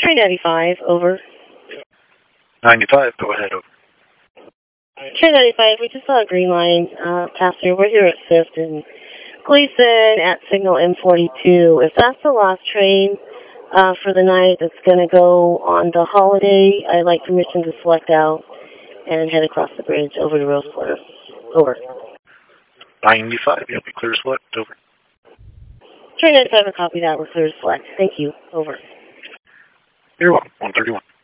Train 95, over. 95, go ahead, over. Train 95, we just saw a green line passenger. We're here at 5th and Gleason at signal M42. If that's the last train for the night that's going to go on the holiday, I'd like permission to select out and head across the bridge over to Rosewater. Over. 95, you'll be clear to select, over. Train 95, copy that. We're clear to select. Thank you. Over. You're welcome. 131.